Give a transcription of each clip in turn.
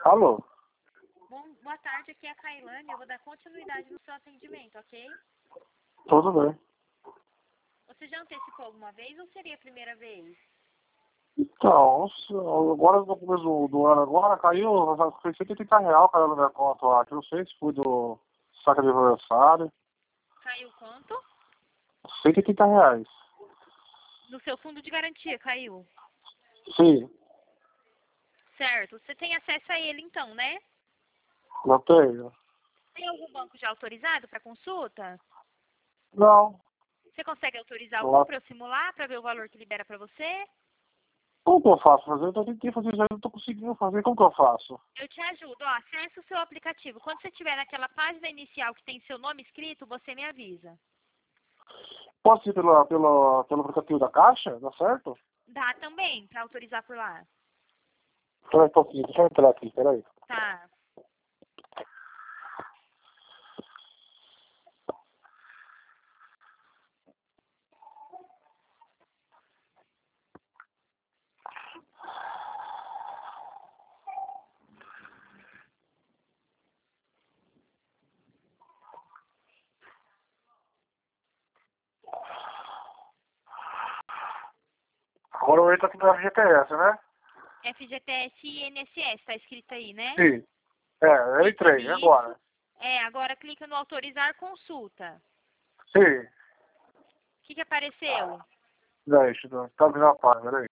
Alô? Boa tarde, aqui é a Kailane. Eu vou dar continuidade no seu atendimento, ok? Tudo bem. Você já antecipou alguma vez ou seria a primeira vez? Então, agora no começo do ano agora caiu, foi R$ 130 caiu na minha conta lá. Que não sei se foi do saco de aniversário. Caiu quanto? R$ 130. No seu fundo de garantia, caiu. Sim, Certo. Você tem acesso a ele então, né? não tenho. Tem algum banco já autorizado para consulta? Não. Você consegue autorizar algum Lá. para eu simular, para ver o valor que libera para você? Como que eu faço fazer? Eu tentei fazer isso aí, não tô conseguindo fazer. Como que eu faço? Eu te ajudo. Ó, acesse o seu aplicativo. Quando você estiver naquela página inicial que tem seu nome escrito, você me avisa. Posso ir pelo aplicativo da Caixa? Dá certo? Dá também para autorizar por lá. Espera um pouquinho, deixa eu entrar aqui, peraí. Tá. Agora eu entro aqui no FGTS, né? FGTS e INSS, tá escrito aí, né? Sim. Eu entrei, e agora? Isso. Agora clica no autorizar consulta. Sim. O que apareceu? Deixa eu tá abrindo a página, peraí.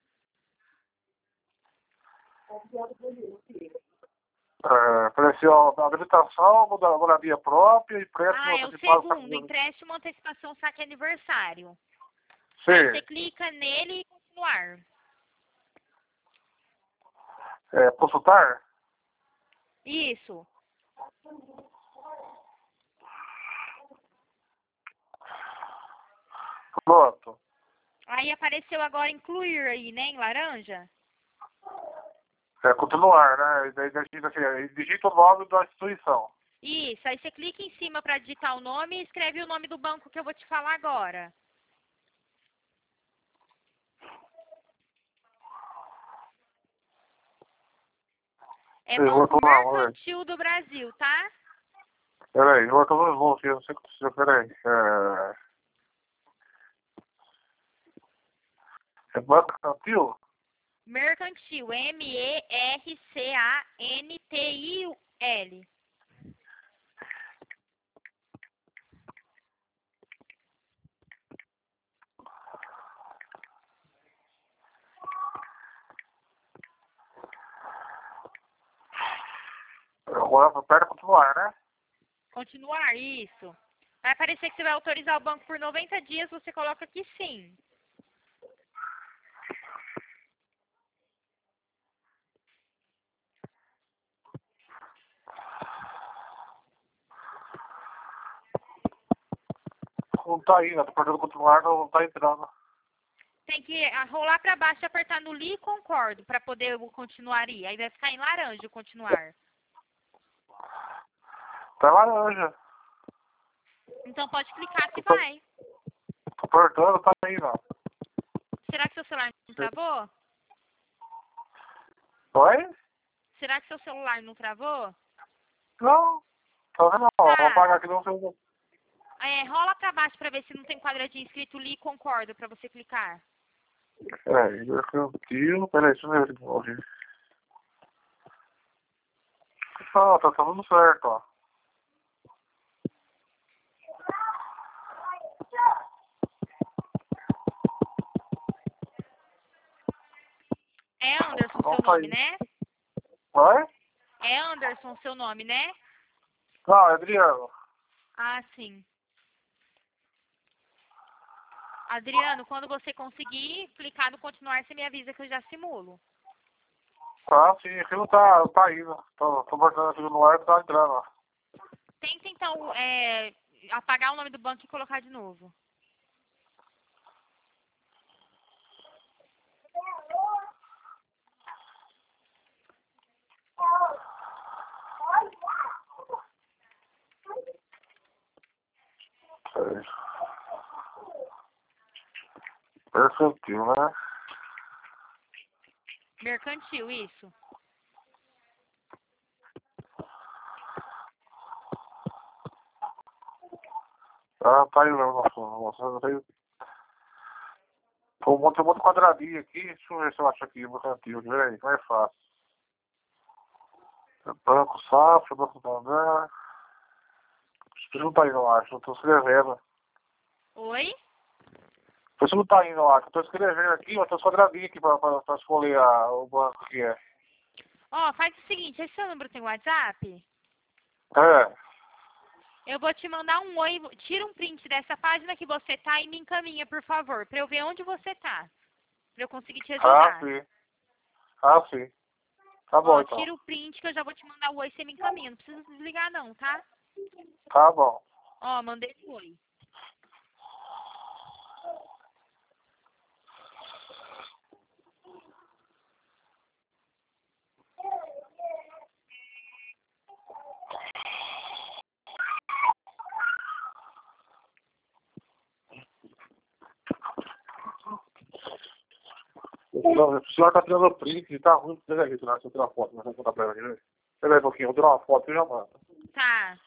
Apareceu a habilitação, moradia própria, empréstimo É o antecipado. segundo, empréstimo, antecipação, saque aniversário. Aí você Sim. clica nele e continuar. Consultar? Isso. Pronto. Aí apareceu agora incluir aí, né, em laranja. Continuar, né? Daí digita o nome da instituição. Isso, aí você clica em cima para digitar o nome e escreve o nome do banco que eu vou te falar agora. É Eu vou Banco tomar, vamos ver. Mercantil do Brasil, tá? Peraí, eu vou tomar os voos aqui, eu não sei o que precisa, peraí. Banco Mercantil? Mercantil, Mercantil. Agora eu aperto continuar, né? Continuar, isso. Vai aparecer que você vai autorizar o banco por 90 dias, você coloca que sim. Não tá indo, tô apertando continuar, não tá entrando. Tem que rolar para baixo e apertar no li e concordo para poder o continuar ir. Aí vai ficar em laranja o continuar. Tá laranja. Então pode clicar que Tô vai. apertando, tá indo. Será que seu celular não travou? Oi? Será que seu celular não travou? Não. Tá vendo? Não. Vou Tá. apagar aqui, não sei. Rola para baixo para ver se não tem quadradinho escrito li e concordo para você clicar. Peraí, mercantil. Peraí, deixa eu ver de novo. Tá tudo certo, ó. É Anderson Não seu tá nome, indo. né? Oi? É Anderson seu nome, né? Não, Adriano. Ah, sim. Adriano, quando você conseguir clicar no continuar, você me avisa que eu já simulo. Ah, sim, aqui não tá indo. Tô apertando aqui no ar, tá entrando, ó. Tenta então apagar o nome do banco e colocar de novo. Peraí. Mercantil, né? Mercantil, isso. Ah, tá aí mesmo na foto. Tem um monte de quadradinho aqui. Deixa eu ver se eu acho aqui no cantinho. Vê aí, não é fácil. Banco Safra, Banco Santander. Isso não tá indo, eu acho. Eu tô escrevendo. Oi? Isso não tá indo, eu acho. Eu tô escrevendo aqui, mas tem uns quadradinhos aqui pra escolher o banco que é. Ó, faz o seguinte, esse seu número tem WhatsApp? É. Eu vou te mandar um oi, tira um print dessa página que você tá e me encaminha, por favor, pra eu ver onde você tá, pra eu conseguir te Ah, ajudar. sim. Ah, sim. Tá bom, Ó, então. tira o print que eu já vou te mandar o oi e você me encaminha. Não precisa desligar não, tá? Tá bom. Ó, mandei o oi. Não, o senhor tá tirando print e tá ruim. Pega aí, deixa eu tirar uma foto, mas vou contar pra ela aqui, né? Pega aí um pouquinho, vou tirar uma foto e já mando. Tá.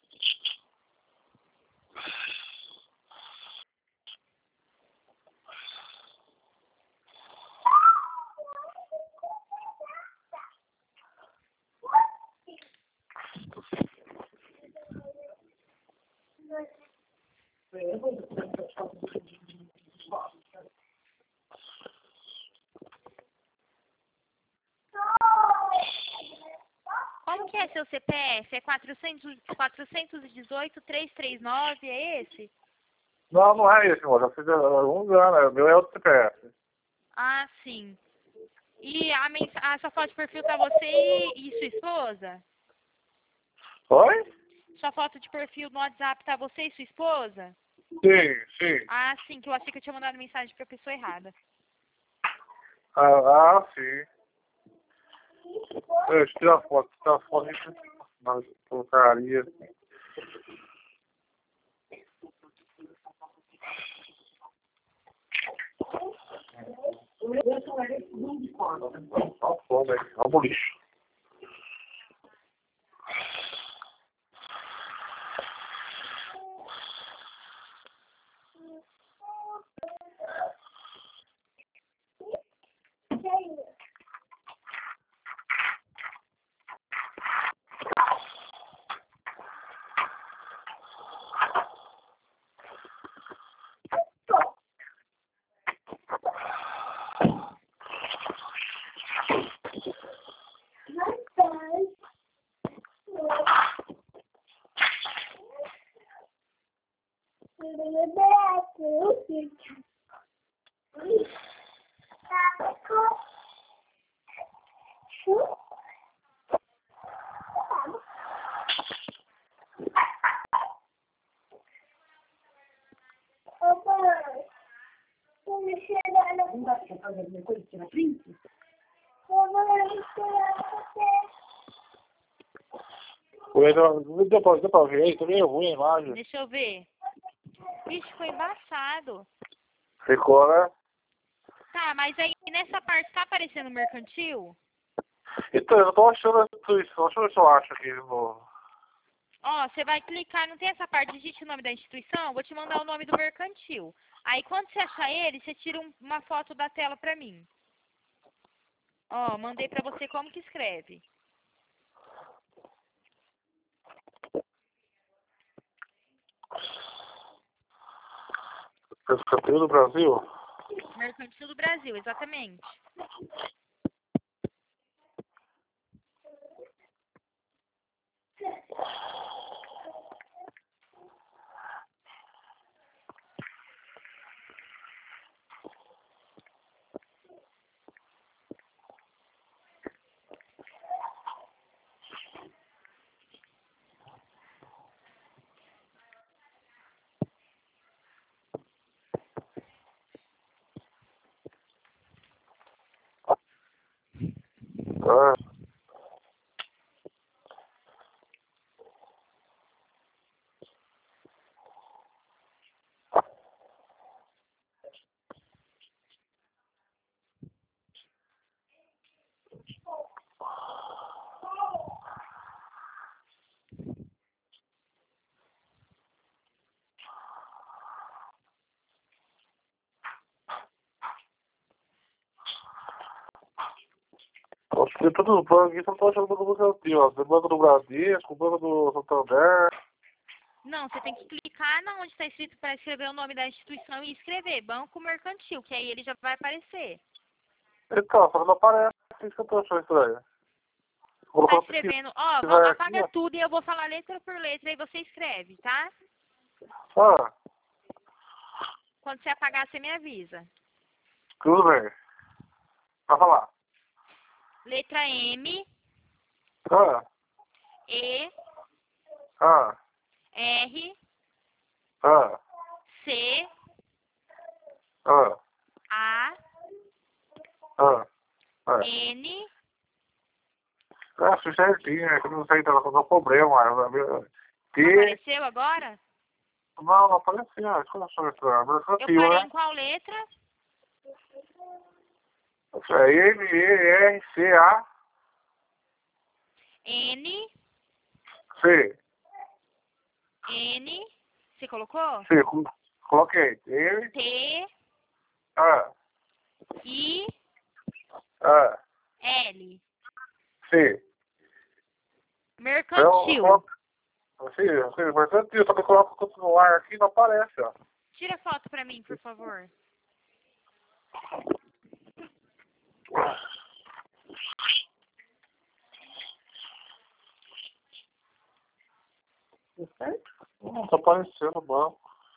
Como que é seu CPF? É 418-339, é esse? Não, não é esse, moço. Já fiz há alguns anos. O meu é outro CPF. Ah, sim. E a sua foto de perfil tá você e sua esposa? Oi? Sua foto de perfil no WhatsApp tá você e sua esposa? Sim, sim. Ah, sim, que eu achei que eu tinha mandado mensagem pra pessoa errada. Sim. Deixa eu tirar a foto. Tirar a foto na porcaria. Tá foda aí. Vamos pro lixo. Não deu pra ver aí, tá meio ruim a imagem. Deixa eu ver. Vixe, ficou embaçado. Ficou, né? Tá, mas aí nessa parte tá aparecendo mercantil? Então, eu não tô achando a instituição. Deixa eu ver se eu acho aqui no... Ó, você vai clicar, não tem essa parte, digite o nome da instituição, vou te mandar o nome do mercantil. Aí quando você achar ele, você tira uma foto da tela pra mim. Ó, mandei pra você como que escreve. Canteiro do Brasil. Mercantil do Brasil, exatamente. Ah, Acho que todos os bancos aqui só estão achando banco mercantil, ó. Tem banco do Bradesco, banco do Santander. Não, você tem que clicar na onde está escrito para escrever o nome da instituição e escrever Banco Mercantil, que aí ele já vai aparecer. Então, só não aparece, isso que eu tô achando estranho. Tá Colocou escrevendo, ó, aqui, apaga ó. tudo e eu vou falar letra por letra e você escreve, tá? Ah, Quando você apagar, você me avisa. tudo bem. Vai falar. Letra M, Ah, E, ah, R, ah, C, ah, A, ah, ah. N. Eu acho certinho, é que eu não sei, tá com problema. Que... Não apareceu agora? Não apareceu, acho que eu achei estranho. Eu Mercantil, parei né? em qual letra? Isso é M-E-R-C-A-C. N, N. Você colocou? C, coloquei. M, T, A, I, A, L. C. Eu Mercantil. coloco. Sim, mercantil, só que eu coloco no ar aqui e não aparece, ó. Tira foto pra mim, por favor. Não, tá aparecendo o banco.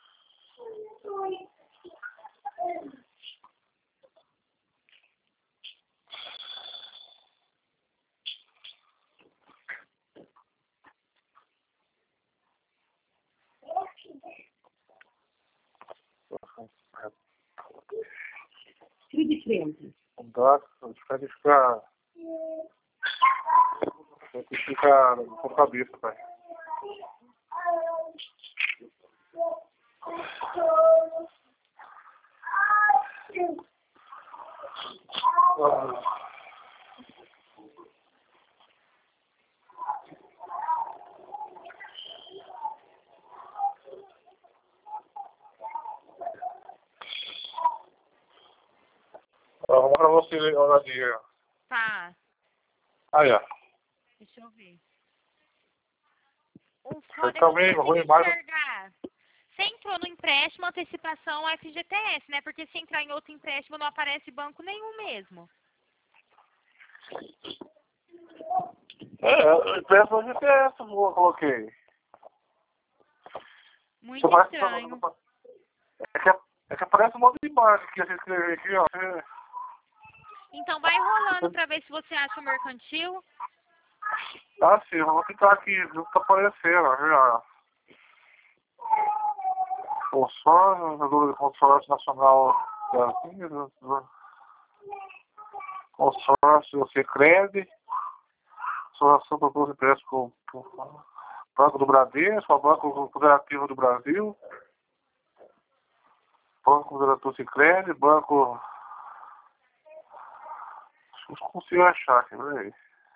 Tudo diferente. Não dá, tem que ficar. Tem que ficar com a cabeça, pai. Arruma pra você, olhadinha. Tá. Aí, ó. Deixa eu ver. O Aí foda é também, conseguir ruim mais. enxergar. Você entrou no empréstimo, antecipação FGTS, né? Porque se entrar em outro empréstimo não aparece banco nenhum mesmo. Eu peço o GPS, eu coloquei. Muito Você estranho. é que aparece um monte de imagem que a gente escreveu aqui, ó. Então vai rolando pra ver se você acha o mercantil. Ah, sim, eu vou ficar aqui, não tá aparecendo, ó. Consórcio Nacional Consórcio Sicredi, Associação para os Empréstimos com Banco do Bradesco, o Banco Cooperativo do Brasil, Banco Cooperativo Sicredi, Banco. Acho que eu consigo achar aqui, peraí.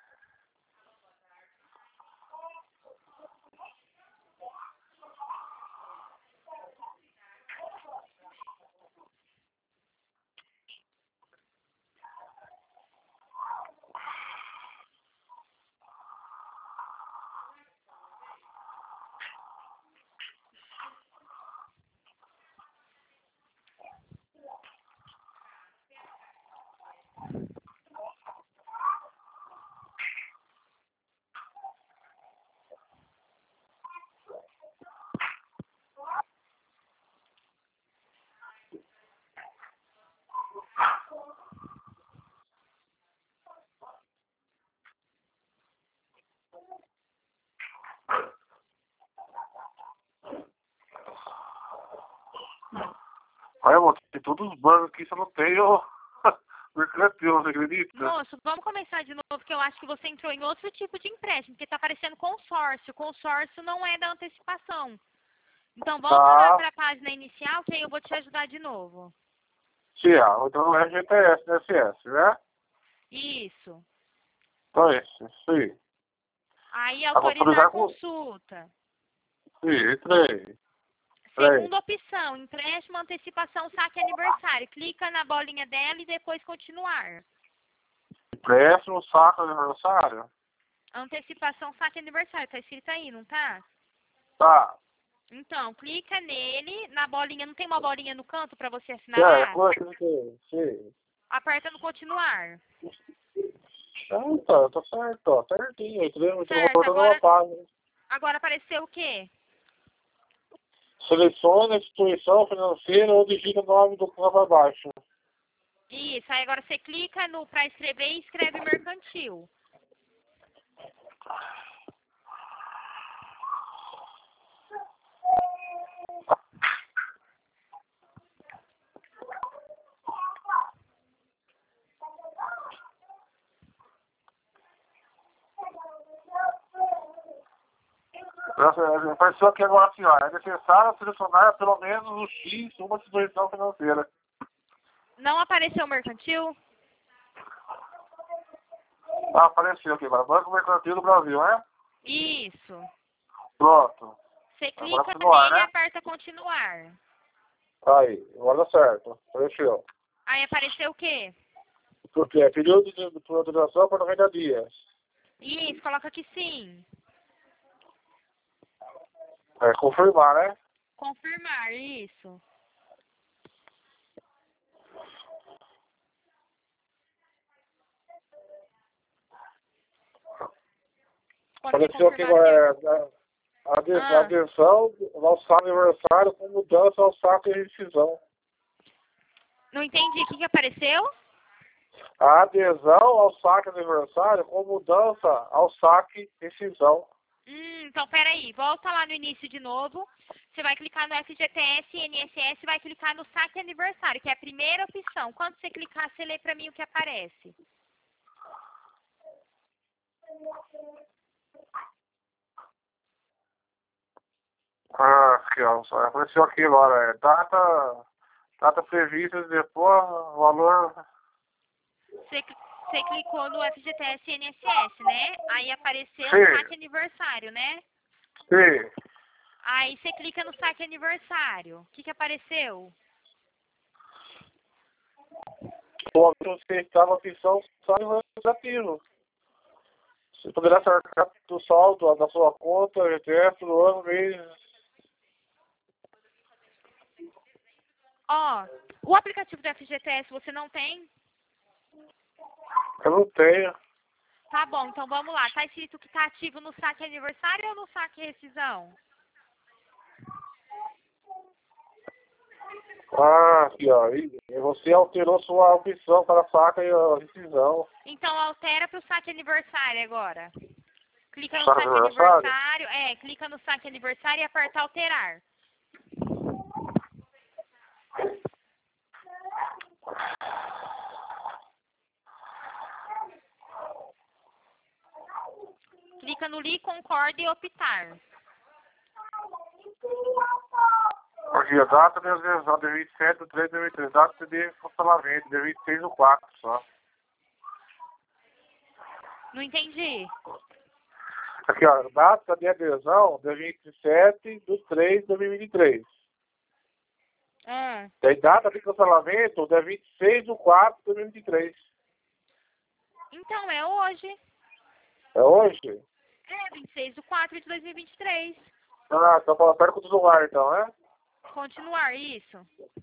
Olha, amor, tem todos os bancos aqui, só não tem o mercantil, você acredita? Moço, vamos começar de novo, que eu acho que você entrou em outro tipo de empréstimo, porque tá aparecendo consórcio. Consórcio não é da antecipação. Então volta lá para a página inicial, que aí eu vou te ajudar de novo. Sim, então é GTS, SS, né? Isso. Então é isso aí. Aí autorizar a consulta. Sim, entrei. Segunda opção, empréstimo, antecipação, saque aniversário. Clica na bolinha dela e depois continuar. Empréstimo, saque aniversário? Antecipação saque aniversário, tá escrito aí, não tá? Tá. Então, clica nele, na bolinha, não tem uma bolinha no canto pra você É, assinalar? coisa que sim. Aperta no continuar. Ah, tá certo, ó, certinho. Eu tô Certo, voltando uma página. agora apareceu o quê? Selecione a instituição financeira ou digita o nome do campo abaixo. Isso, aí agora você clica no pra escrever e escreve mercantil. Apareceu aqui agora assim, ó, é necessário selecionar pelo menos o X uma instituição financeira. Não apareceu mercantil? Ah, apareceu aqui agora. Banco Mercantil do Brasil, né? Isso. Pronto. Você Agora clica continuar, nele e né? aperta continuar. Aí, agora dá certo. Apareceu. Aí apareceu o quê? Porque é período de utilização por 90 dias. Isso, coloca que sim. É, confirmar, né? Confirmar, isso. Quando você Apareceu aqui confirmar, agora Ah, adesão ao saque aniversário com mudança ao saque e rescisão. não entendi. O que apareceu? A adesão ao saque aniversário com mudança ao saque e rescisão. Então peraí. Volta lá no início de novo. Você vai clicar no FGTS e INSS e vai clicar no saque aniversário, que é a primeira opção. Quando você clicar, você lê pra mim o que aparece. Ah, aqui, ó. Apareceu aqui agora. Data prevista depois, valor. Você clicou no FGTS e INSS, né? Aí apareceu o Sim, saque aniversário, né? sim. Aí você clica no saque aniversário. O que apareceu? Você estava a opção saque negativo. Você poderá sacar do saldo da sua conta, ETF, do ano, mês. Ó, o aplicativo do FGTS você não tem? Eu não tenho. Tá bom, então vamos lá. Tá escrito que tá ativo no saque aniversário ou no saque rescisão? Ah, aqui, ó. E você alterou sua opção para saca e a rescisão. Então altera pro saque aniversário agora. Clica no Saque saque aniversário? aniversário, clica no saque aniversário e aperta alterar. Clica no li, concorde e optar. Aqui, a data de adesão de 27 de 3 de 2003. Data de funcionamento de 26 do 4 só. Não entendi. Aqui, ó. Data de adesão de 27 de 3 de 2023. Ah, Tem data de cancelamento de 26 de 4 de 2023. então é hoje. É hoje? É 26/4/2023. Ah, então fala perto com o celular, então, né? Continuar, isso.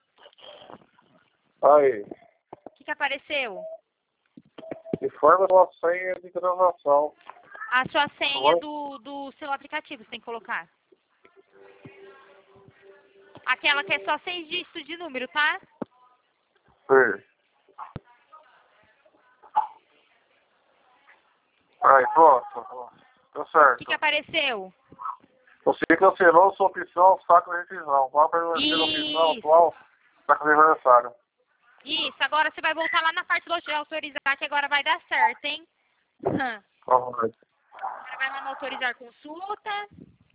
Aí. O que apareceu? Informa a sua senha de transação. A sua senha Oi? do seu aplicativo, você tem que colocar. Aquela que é só 6 dígitos de número, tá? Sim. Aí, pronto. Deu O certo. que apareceu? Você cancelou sua opção saco de rescisão. Qual a permanecer a opção Isso. atual saco de aniversário? Isso. Agora você vai voltar lá na parte de autorizar, que agora vai dar certo, hein? Agora Vai lá no autorizar consulta.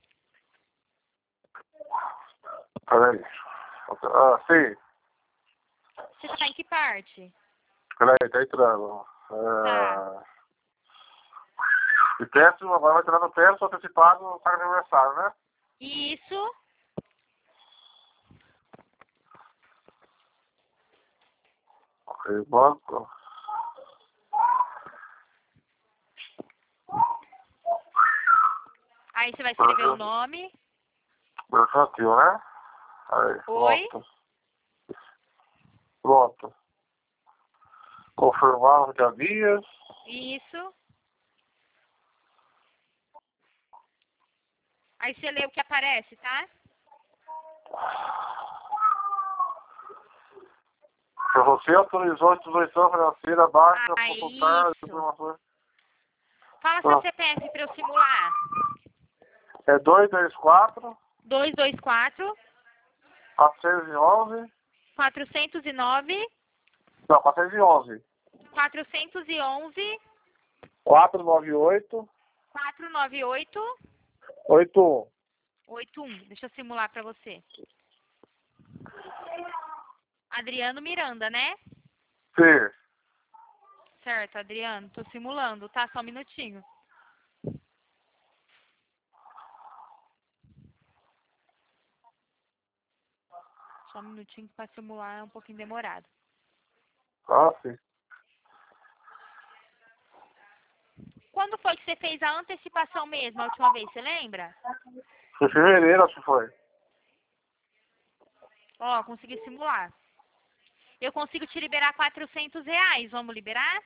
peraí. Ah, sim. Você tá em que parte? Peraí, tá entrando. Tá. E teste, agora vai entrar no teste antecipado no saco de aniversário, né? Isso. Ok, banco. Aí você vai escrever o nome. Mercantil, né? Aí, Oi. Pronto. Confirmar os dias. Isso. Aí você lê o que aparece, tá? Se você autorizou a instituição financeira, basta consultar as isso. informações. Fala seu CPF pra eu simular. É 224 224 411. 409 Não, 411. 411 498 498 81. 81. Deixa eu simular pra você. Adriano Miranda, né? Sim. Certo, Adriano. Tô simulando, tá? Só um minutinho. Só um minutinho que pra simular é um pouquinho demorado. Ah, sim. Quando foi que você fez a antecipação mesmo, a última vez? Você lembra? Foi em fevereiro, acho que foi. Ó, consegui simular. Eu consigo te liberar R$400. Vamos liberar?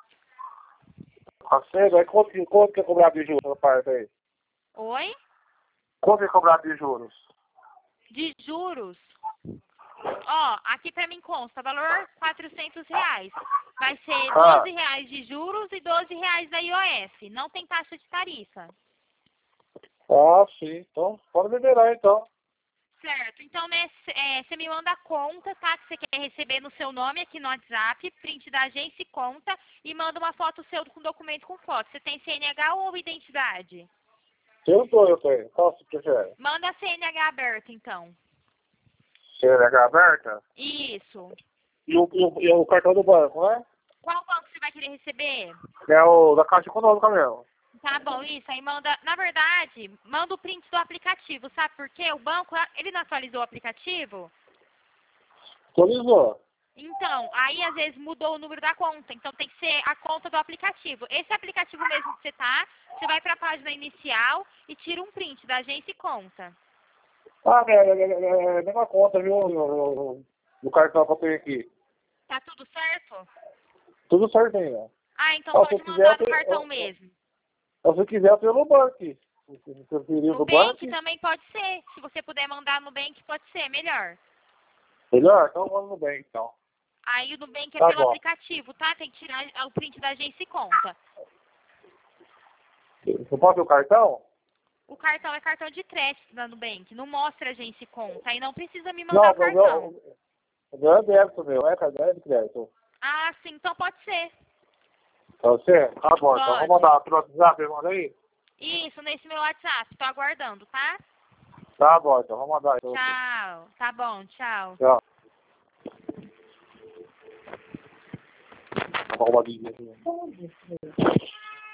Tá certo? Aí quanto que é cobrado de juros na parte aí? Oi? Quanto é cobrado de juros? De juros. Ó, aqui pra mim consta, valor R$400. Vai ser R$12 de juros e R$12 da IOF. Não tem taxa de tarifa. Ah, sim. Então, pode liberar então. Certo. Então, né, você me manda a conta, tá? Que você quer receber no seu nome aqui no WhatsApp, print da agência e conta, e manda uma foto seu com documento com foto. Você tem CNH ou identidade? Eu tenho. Qual você prefere? Manda a CNH aberta, então. CNH aberta? Isso. E o cartão do banco, né? Qual banco você vai querer receber? É o da Caixa Econômica mesmo. Tá bom, isso. Aí manda, na verdade, manda o print do aplicativo, sabe por quê? O banco, ele não atualizou o aplicativo? Atualizou. Então, aí às vezes mudou o número da conta, então tem que ser a conta do aplicativo. Esse aplicativo mesmo que você tá, você vai pra página inicial e tira um print da agência e conta. Ah, é a mesma conta, viu? No cartão que eu tenho aqui. Tá tudo certo? Tudo certinho. Ah, então Ah, pode mandar no cartão mesmo. Se quiser, eu tenho no banco aqui. Se preferir No no banco. Bank também pode ser. Se você puder mandar no Bank, pode ser, melhor. Melhor? Então vamos no banco, então. Aí o Nubank é Tá pelo bom. aplicativo, tá? Tem que tirar o print da agência e conta. Você pode ter o cartão? O cartão é cartão de crédito da Nubank, não mostra agência e conta. Aí não precisa me mandar Não, o cartão. o meu é débito, meu. É de crédito. Ah, sim, então pode ser. Pra você? Tá bom, então. Pode. Vamos mandar pelo WhatsApp, manda aí? Isso, nesse meu WhatsApp. Tô aguardando, tá? Tá bom, então. Vamos mandar aí. Tchau. Tá bom, tchau. Tchau. Uma roubadinha aqui.